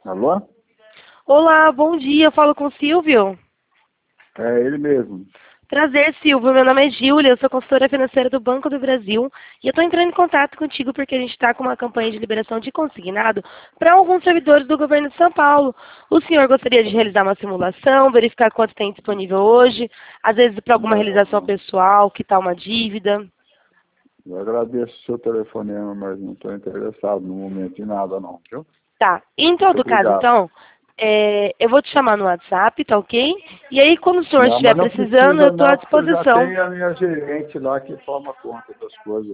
Alô? Olá, bom dia. Eu falo com o Silvio. É ele mesmo. Prazer, Silvio. Meu nome é Júlia, eu sou consultora financeira do Banco do Brasil e eu estou entrando em contato contigo porque a gente está com uma campanha de liberação de consignado para alguns servidores do governo de São Paulo. O senhor gostaria de realizar uma simulação, verificar quanto tem disponível hoje, às vezes para alguma realização Não, pessoal, quitar uma dívida? eu agradeço o seu telefonema, mas não estou interessado no momento em nada não, viu? Tá. Em Muito todo caso, obrigado. então, eu vou te chamar no WhatsApp, tá ok? E aí, quando o senhor Não, estiver mas não precisando, eu precisa estou à não, porque eu já disposição. tenho a minha gerente lá que toma conta das coisas.